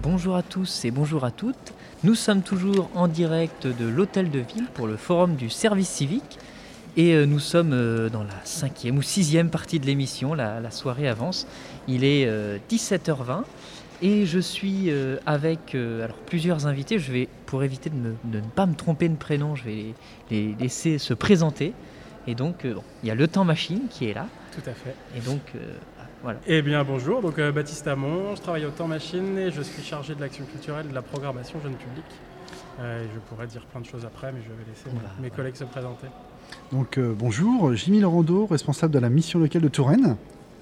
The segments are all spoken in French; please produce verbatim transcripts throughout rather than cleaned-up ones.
bonjour à tous et bonjour à toutes. Nous sommes toujours en direct de l'Hôtel de Ville pour le forum du service civique et euh, nous sommes euh, dans la cinquième ou sixième partie de l'émission, la, la soirée avance. Il est euh, dix-sept heures vingt et je suis euh, avec euh, alors, plusieurs invités. Je vais, pour éviter de, me, de ne pas me tromper de prénom, je vais les, les laisser se présenter. Et donc, euh, bon, il y a le temps machine qui est là. Tout à fait. Et donc, euh, voilà. Eh bien, bonjour, donc euh, Baptiste Hamon, je travaille au Temps Machine et je suis chargé de l'action culturelle et de la programmation jeune public. Euh, et je pourrais dire plein de choses après, mais je vais laisser Voilà, mes voilà. collègues se présenter. Donc euh, bonjour, Jimmy Laurando, responsable de la mission locale de Touraine.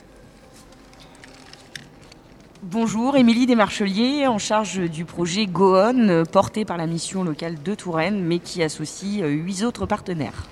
Bonjour, Émilie Desmarcheliers, en charge du projet Go On, porté par la mission locale de Touraine, mais qui associe huit autres partenaires.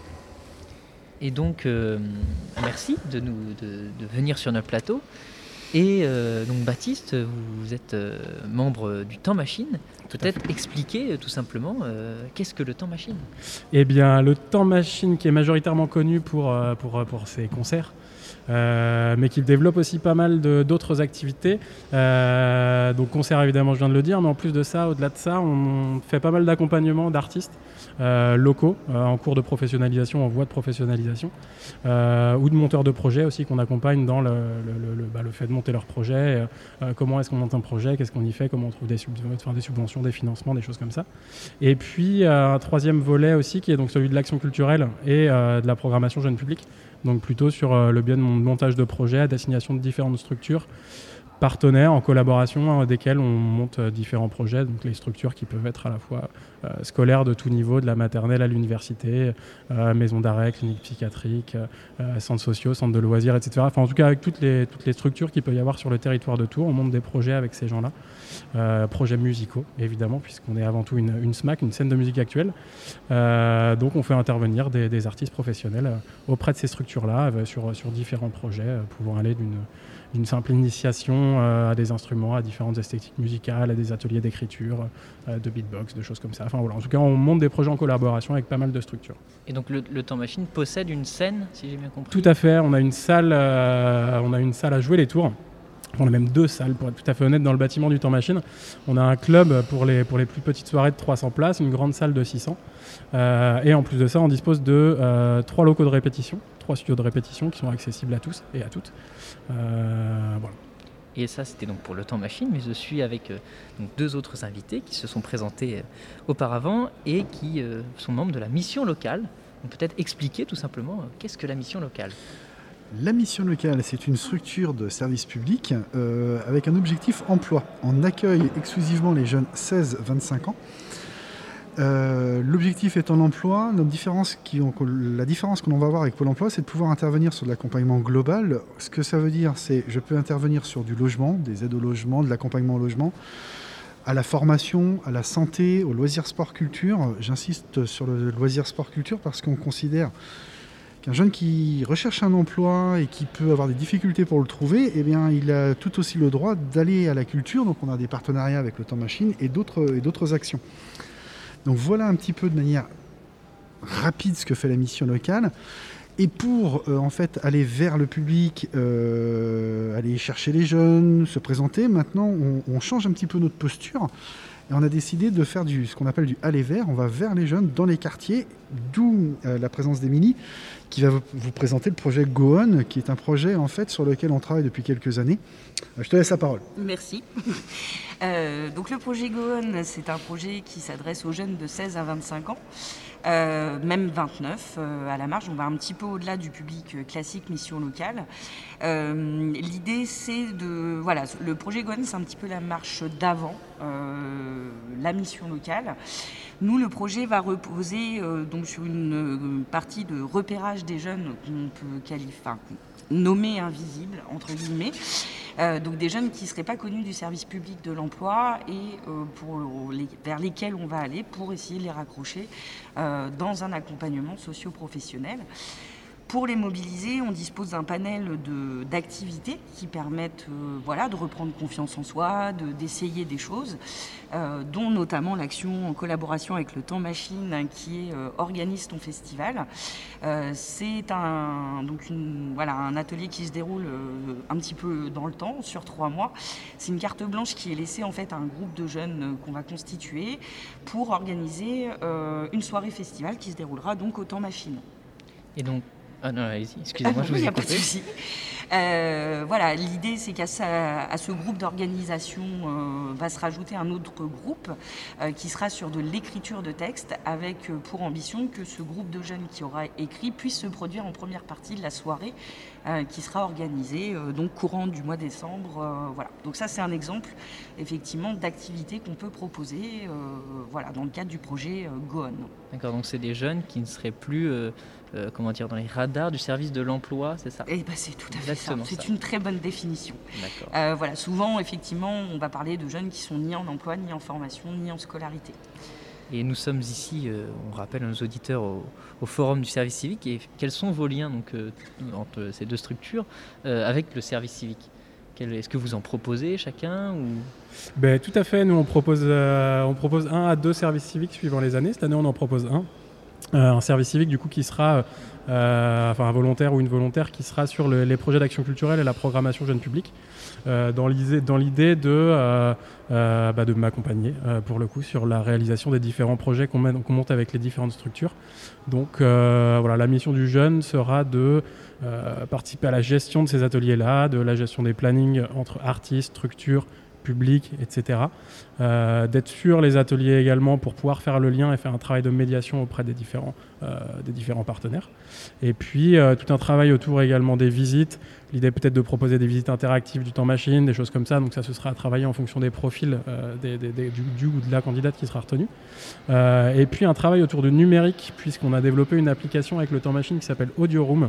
Et donc, euh, merci de, nous, de, de venir sur notre plateau. Et euh, donc, Baptiste, vous êtes euh, membre du Temps Machine. Peut-être expliquer euh, tout simplement euh, qu'est-ce que le Temps Machine ? Eh bien, le Temps Machine qui est majoritairement connu pour, euh, pour, pour ses concerts, Euh, mais qui développe aussi pas mal de, d'autres activités. Euh, donc concert évidemment, je viens de le dire, mais en plus de ça, au-delà de ça, on fait pas mal d'accompagnement d'artistes euh, locaux euh, en cours de professionnalisation, en voie de professionnalisation, euh, ou de monteurs de projets aussi qu'on accompagne dans le, le, le, bah, le fait de monter leur projet. Euh, comment est-ce qu'on monte un projet, qu'est-ce qu'on y fait, comment on trouve des, sub- enfin, des subventions, des financements, des choses comme ça. Et puis euh, un troisième volet aussi qui est donc celui de l'action culturelle et euh, de la programmation jeune public. Donc plutôt sur euh, le biais de mon montage de projets, d'assignation de différentes structures partenaires en collaboration hein, desquels on monte euh, différents projets, donc les structures qui peuvent être à la fois euh, scolaires de tout niveau, de la maternelle à l'université, euh, maison d'arrêt, clinique psychiatrique, euh, centres sociaux, centres de loisirs, et cetera. Enfin en tout cas avec toutes les, toutes les structures qu'il peut y avoir sur le territoire de Tours, on monte des projets avec ces gens-là. Euh, projets musicaux évidemment puisqu'on est avant tout une, une SMAC, une scène de musique actuelle. Euh, donc on fait intervenir des, des artistes professionnels euh, auprès de ces structures-là euh, sur, sur différents projets euh, pouvant aller d'une, d'une simple initiation euh, à des instruments, à différentes esthétiques musicales, à des ateliers d'écriture, euh, de beatbox, de choses comme ça. Enfin voilà, en tout cas on monte des projets en collaboration avec pas mal de structures. Et donc le, le Temps Machine possède une scène, si j'ai bien compris ? Tout à fait, on a une salle, euh, on a une salle à jouer les tours. On a même deux salles, pour être tout à fait honnête, dans le bâtiment du Temps Machine. On a un club pour les, pour les plus petites soirées de trois cents places, une grande salle de six cents. Euh, et en plus de ça, on dispose de euh, trois locaux de répétition, trois studios de répétition qui sont accessibles à tous et à toutes. Euh, voilà. Et ça, c'était donc pour le Temps Machine, mais je suis avec euh, donc deux autres invités qui se sont présentés euh, auparavant et qui euh, sont membres de la mission locale. Donc peut-être expliquer tout simplement euh, qu'est-ce que la mission locale ? La mission locale, c'est une structure de service public euh, avec un objectif emploi. On accueille exclusivement les jeunes seize à vingt-cinq ans. Euh, l'objectif étant l'emploi, notre différence qui, on, la différence que l'on va avoir avec Pôle emploi, c'est de pouvoir intervenir sur de l'accompagnement global. Ce que ça veut dire, c'est que je peux intervenir sur du logement, des aides au logement, de l'accompagnement au logement, à la formation, à la santé, au loisir sport culture. J'insiste sur le loisir sport culture parce qu'on considère qu'un jeune qui recherche un emploi et qui peut avoir des difficultés pour le trouver, eh bien, il a tout aussi le droit d'aller à la culture. Donc on a des partenariats avec le Temps Machine et d'autres, et d'autres actions. Donc voilà un petit peu de manière rapide ce que fait la mission locale. Et pour euh, en fait aller vers le public, euh, aller chercher les jeunes, se présenter, maintenant on, on change un petit peu notre posture. Et on a décidé de faire du, ce qu'on appelle du aller vers. On va vers les jeunes dans les quartiers, d'où euh, la présence d'Émilie, qui va vous, vous présenter le projet Go On, qui est un projet en fait sur lequel on travaille depuis quelques années. Euh, je te laisse la parole. Merci. Euh, donc le projet Go On, c'est un projet qui s'adresse aux jeunes de seize à vingt-cinq ans, euh, même vingt-neuf euh, à la marge. On va un petit peu au-delà du public euh, classique mission locale. Euh, l'idée, c'est de... Voilà, le projet Go On, c'est un petit peu la marche d'avant, euh, la mission locale. Nous, le projet va reposer euh, donc sur une, une partie de repérage des jeunes qu'on peut qualifier, enfin, nommer invisibles, entre guillemets. Euh, donc des jeunes qui ne seraient pas connus du service public de l'emploi et euh, pour les, vers lesquels on va aller pour essayer de les raccrocher euh, dans un accompagnement socio-professionnel. Pour les mobiliser, on dispose d'un panel de, d'activités qui permettent euh, voilà, de reprendre confiance en soi, de, d'essayer des choses, euh, dont notamment l'action en collaboration avec le Temps Machine qui est, euh, organise ton festival. Euh, c'est un, donc une, voilà, un atelier qui se déroule euh, un petit peu dans le temps, sur trois mois. C'est une carte blanche qui est laissée en fait à un groupe de jeunes euh, qu'on va constituer pour organiser euh, une soirée festival qui se déroulera donc au Temps Machine. Et donc, ah non, allez-y, excusez-moi, je vous ai coupé. Il n'y a pas de souci. Euh, voilà, l'idée, c'est qu'à ça, à ce groupe d'organisation euh, va se rajouter un autre groupe euh, qui sera sur de l'écriture de texte, avec euh, pour ambition que ce groupe de jeunes qui aura écrit puisse se produire en première partie de la soirée euh, qui sera organisée euh, donc courant du mois de décembre. Euh, voilà. Donc ça, c'est un exemple effectivement d'activité qu'on peut proposer euh, voilà, dans le cadre du projet euh, Goon. D'accord, donc c'est des jeunes qui ne seraient plus euh, euh, comment dire, dans les radars du service de l'emploi, c'est ça ? Eh ben, c'est tout à fait Exactement ça. C'est ça. une très bonne définition. D'accord. Euh, voilà, souvent, effectivement, on va parler de jeunes qui sont ni en emploi, ni en formation, ni en scolarité. Et nous sommes ici, euh, on rappelle à nos auditeurs, au, au Forum du service civique. Et quels sont vos liens donc, euh, entre ces deux structures euh, avec le service civique ? Quel, est-ce que vous en proposez chacun ou... Ben, tout à fait, nous on propose, euh, on propose un à deux services civiques suivant les années. Cette année on en propose un. Euh, un service civique du coup qui sera, euh, enfin un volontaire ou une volontaire qui sera sur le, les projets d'action culturelle et la programmation jeune public, euh, dans l'idée, dans l'idée de, euh, euh, bah de m'accompagner euh, pour le coup sur la réalisation des différents projets qu'on, mène, qu'on monte avec les différentes structures. Donc euh, voilà, la mission du jeune sera de euh, participer à la gestion de ces ateliers-là, de la gestion des plannings entre artistes, structures, public, et cetera. Euh, d'être sur les ateliers également pour pouvoir faire le lien et faire un travail de médiation auprès des différents, euh, des différents partenaires. Et puis euh, tout un travail autour également des visites. L'idée peut-être de proposer des visites interactives du temps machine, des choses comme ça. Donc ça, ce sera à travailler en fonction des profils euh, des, des, des, du, du ou de la candidate qui sera retenue. Euh, et puis un travail autour du numérique, puisqu'on a développé une application avec le temps machine qui s'appelle Audio Room.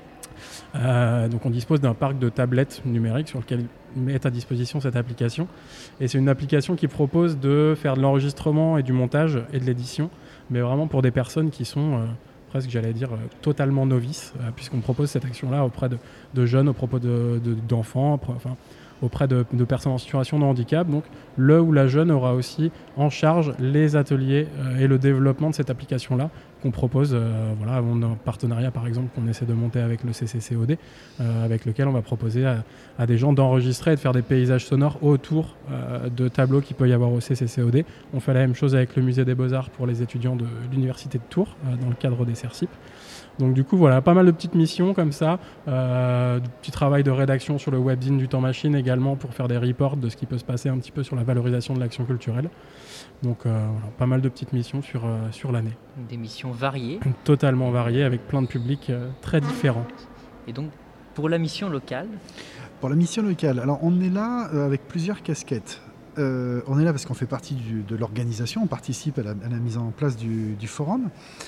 Euh, donc on dispose d'un parc de tablettes numériques sur lequel met à disposition cette application. Et c'est une application qui propose de faire de l'enregistrement et du montage et de l'édition, mais vraiment pour des personnes qui sont euh, presque, j'allais dire, euh, totalement novices, euh, puisqu'on propose cette action-là auprès de, de jeunes, au propos de, de, d'enfants, enfin, auprès de, de personnes en situation de handicap. Donc le ou la jeune aura aussi en charge les ateliers euh, et le développement de cette application-là qu'on propose. Euh, voilà, on a un partenariat par exemple qu'on essaie de monter avec le C C C O D, euh, avec lequel on va proposer à, à des gens d'enregistrer et de faire des paysages sonores autour euh, de tableaux qu'il peut y avoir au C C C O D. On fait la même chose avec le Musée des Beaux-Arts pour les étudiants de l'Université de Tours, euh, dans le cadre des CERCIP. Donc du coup, voilà, pas mal de petites missions comme ça, euh, du petit travail de rédaction sur le webzine du temps machine également pour faire des reports de ce qui peut se passer un petit peu sur la valorisation de l'action culturelle. Donc euh, voilà, pas mal de petites missions sur, euh, sur l'année. Des missions variées. Totalement variées, avec plein de publics euh, très différents. Et donc, pour la mission locale ? Pour la mission locale, alors on est là euh, avec plusieurs casquettes. Euh, on est là parce qu'on fait partie du, de l'organisation, on participe à la, à la mise en place du, du forum.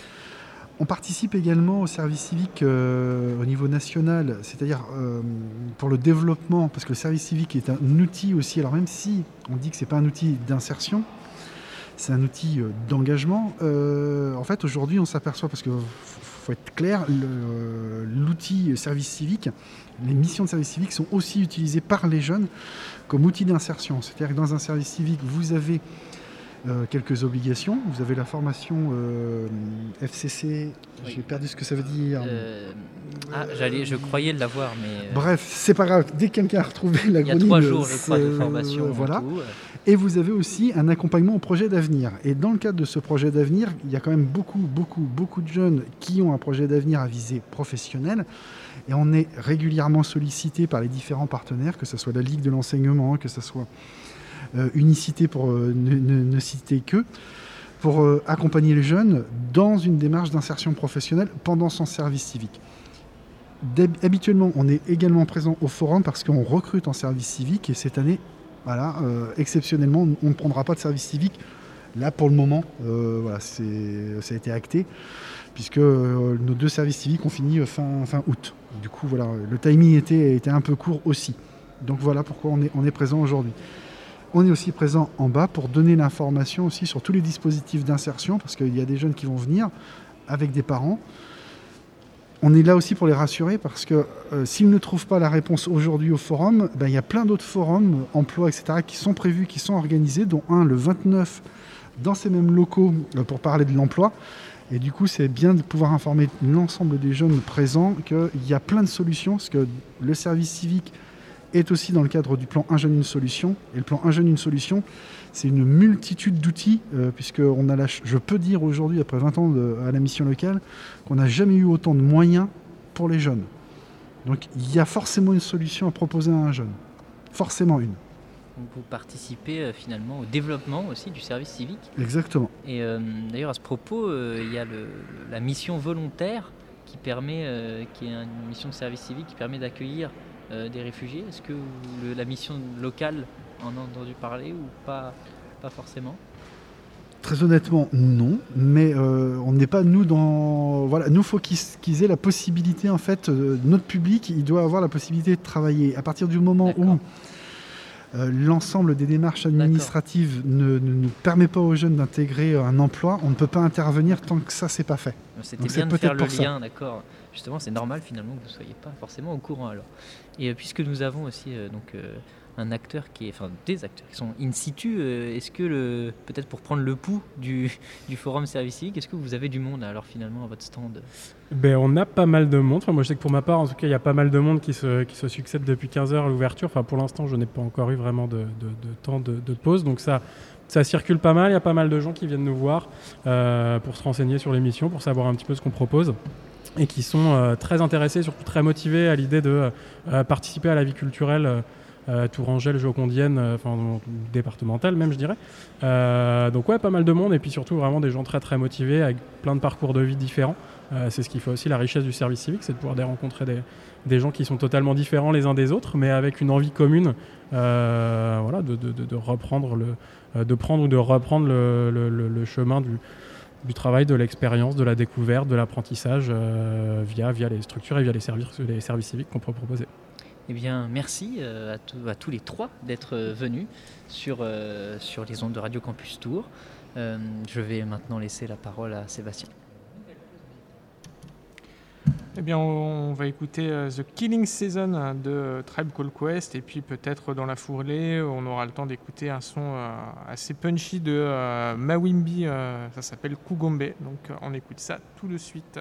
On participe également au service civique euh, au niveau national, c'est-à-dire euh, pour le développement, parce que le service civique est un outil aussi, alors même si on dit que ce n'est pas un outil d'insertion, c'est un outil euh, d'engagement. Euh, en fait, aujourd'hui, on s'aperçoit, parce qu'il faut être clair, le, l'outil service civique, les missions de service civique sont aussi utilisées par les jeunes comme outil d'insertion. C'est-à-dire que dans un service civique, vous avez Euh, quelques obligations. Vous avez la formation euh, F C C, oui. J'ai perdu ce que ça veut dire. Euh... Ah, j'allais, je croyais l'avoir, mais... Bref, c'est pas grave. Dès que quelqu'un a retrouvé l'acronyme... Il y a trois jours, je crois, de formation. Euh, voilà. Et vous avez aussi un accompagnement au projet d'avenir. Et dans le cadre de ce projet d'avenir, il y a quand même beaucoup, beaucoup, beaucoup de jeunes qui ont un projet d'avenir à visée professionnelle. Et on est régulièrement sollicité par les différents partenaires, que ce soit la Ligue de l'enseignement, que ce soit... Euh, Unicité pour euh, ne, ne, ne citer que, pour euh, accompagner les jeunes dans une démarche d'insertion professionnelle pendant son service civique. D'hab- habituellement, on est également présent au forum parce qu'on recrute en service civique et cette année, voilà, euh, exceptionnellement, on ne prendra pas de service civique. Là, pour le moment, euh, voilà, c'est, ça a été acté puisque euh, nos deux services civiques ont fini fin, fin août. Du coup, voilà, le timing était, était un peu court aussi. Donc voilà pourquoi on est, on est présent aujourd'hui. On est aussi présent en bas pour donner l'information aussi sur tous les dispositifs d'insertion, parce qu'il y a des jeunes qui vont venir avec des parents. on est là aussi pour les rassurer parce que euh, s'ils ne trouvent pas la réponse aujourd'hui au forum, ben, il y a plein d'autres forums, emploi, et cetera, qui sont prévus, qui sont organisés, dont un le vingt-neuf dans ces mêmes locaux euh, pour parler de l'emploi. Et du coup, c'est bien de pouvoir informer l'ensemble des jeunes présents qu'il y a plein de solutions, parce que le service civique est aussi dans le cadre du plan Un jeune, une solution. Et le plan Un jeune, une solution, c'est une multitude d'outils, euh, puisque on a la ch- je peux dire aujourd'hui, après vingt ans de, à la mission locale, qu'on n'a jamais eu autant de moyens pour les jeunes. Donc il y a forcément une solution à proposer à un jeune. Forcément une. Donc vous participez euh, finalement au développement aussi du service civique. Exactement. Et euh, d'ailleurs à ce propos, euh, il y a le, la mission volontaire qui permet, euh, qui est une mission de service civique qui permet d'accueillir euh, des réfugiés. Est-ce que vous, le, la mission locale en a entendu parler ou pas, pas forcément ? Très honnêtement, non. Mais euh, on n'est pas nous dans. Voilà, nous faut qu'ils, qu'ils aient la possibilité en fait. Euh, notre public, il doit avoir la possibilité de travailler. À partir du moment D'accord. où Euh, l'ensemble des démarches administratives ne, ne nous permet pas aux jeunes d'intégrer un emploi, on ne peut pas intervenir tant que ça, c'est pas fait. C'était Donc, bien c'est de faire peut-être le pour lien, d'accord. Justement, c'est normal finalement que vous ne soyez pas forcément au courant alors. Et euh, puisque nous avons aussi euh, donc, euh, un acteur qui est, enfin des acteurs qui sont in situ, euh, est-ce que le, peut-être pour prendre le pouls du, du forum service civique, est-ce que vous avez du monde alors finalement à votre stand ? Ben, on a pas mal de monde. Enfin, moi, je sais que pour ma part, en tout cas, il y a pas mal de monde qui se, qui se succède depuis quinze heures à l'ouverture. Enfin, pour l'instant, je n'ai pas encore eu vraiment de, de, de temps de, de pause. Donc ça, ça circule pas mal. Il y a pas mal de gens qui viennent nous voir euh, pour se renseigner sur l'émission, pour savoir un petit peu ce qu'on propose. Et qui sont euh, très intéressés, surtout très motivés à l'idée de euh, participer à la vie culturelle euh, euh, tourangelle, jocondienne, euh, enfin départementale même, je dirais. Euh, donc ouais, pas mal de monde et puis surtout vraiment des gens très très motivés avec plein de parcours de vie différents. Euh, c'est ce qui fait aussi la richesse du service civique, c'est de pouvoir rencontrer des, des gens qui sont totalement différents les uns des autres, mais avec une envie commune, euh, voilà, de, de, de, de reprendre le, euh, de prendre ou de reprendre le, le, le, le chemin du du travail, de l'expérience, de la découverte, de l'apprentissage euh, via, via les structures et via les services, les services civiques qu'on peut proposer. Eh bien, merci euh, à, tout, à tous les trois d'être euh, venus sur, euh, sur les ondes de Radio Campus Tours. Euh, je vais maintenant laisser la parole à Sébastien. Eh bien, on va écouter uh, The Killing Season de Tribe Called Quest et puis peut-être dans la foulée, on aura le temps d'écouter un son uh, assez punchy de uh, Mawimbi, uh, ça s'appelle Kugombe. Donc uh, on écoute ça tout de suite.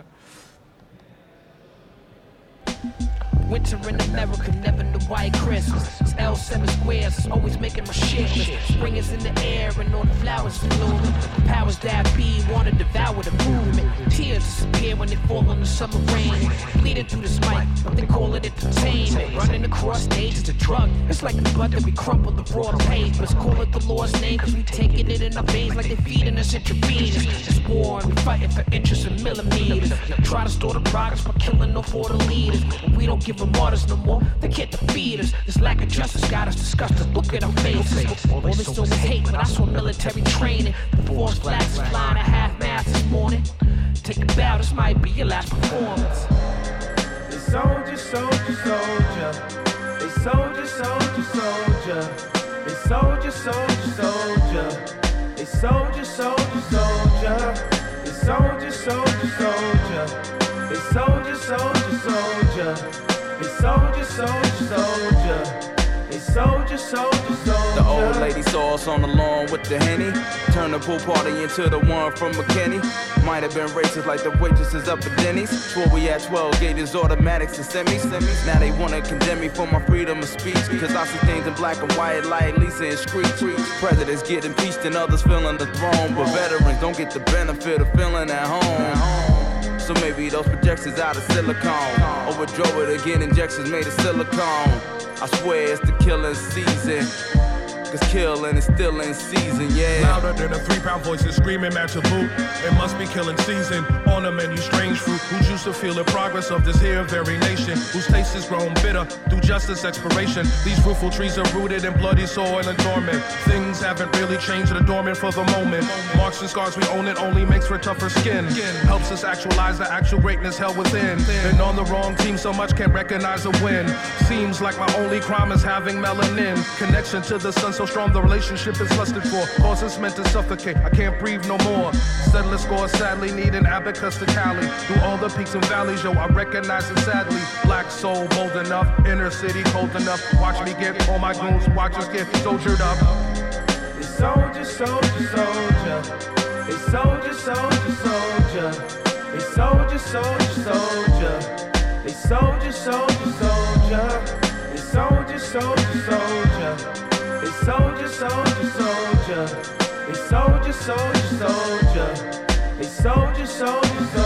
Winter in America, never knew why Christmas. It's L seven squares, it's always making my shit list. Spring is in the air and all the flowers are blooming. The powers that be wanna devour the movement. Tears disappear when they fall on the summer rain. Bleeding through this mic, they call it entertainment. Running across stage is a drug. It's like the blood that we crumble the raw pavements. Call it the Lord's name, cause we taking it in our veins like they feeding us intravenous. It's war and we fighting for inches and millimeters. Try to store the progress by killing off all the leaders. But we don't give them orders no more, they can't defeat us. This lack of justice got us disgusted, look at our faces. All they saw was hate, but I saw military training. The force flags is flying at half-mast this morning. Take a bow, this might be your last performance. They soldier, soldier, soldier. They soldier, soldier, soldier. They soldier, soldier, soldier. They soldier, soldier, soldier. They soldier, soldier, soldier. They soldier, soldier, soldier. They soldier, soldier, soldier. They soldier, soldier, soldier. The old lady saw us on the lawn with the Henny. Turned the pool party into the one from McKinney. Might have been racist like the waitresses up at Denny's. Swore we had twelve gauges, automatics and semis. Now they wanna condemn me for my freedom of speech. Cause I see things in black and white like Lisa and Screech. Presidents get impeached and others filling the throne. But veterans don't get the benefit of feeling at home. So maybe those projections out of silicone. Overdrove it again, injections made of silicone. I swear it's the killing season. Cause killing is still in season, yeah. Louder than a three-pound voices screaming match a boot. It must be killing season. On the menu, strange fruit. Who's used to feel the progress of this here very nation? Whose taste has grown bitter through justice expiration? These fruitful trees are rooted in bloody soil and dormant. Things haven't really changed, they're dormant for the moment. Marks and scars, we own it, only makes for tougher skin. Helps us actualize the actual greatness held within. Been on the wrong team so much, can't recognize a win. Seems like my only crime is having melanin. Connection to the sun so So strong the relationship is lusted for. Cause it's meant to suffocate. I can't breathe no more. Settlers score sadly need an abacus to tally. Through all the peaks and valleys, yo, I recognize it sadly. Black soul bold enough, inner city cold enough. Watch me get all my goons, watch us get soldiered up. They soldier, soldier, soldier. They soldier, soldier, soldier. They soldier, soldier, soldier. They soldier, soldier, soldier. They soldier, soldier, soldier. They soldier, soldier, soldier. They soldier, soldier, soldier. They soldier, soldier, soldier.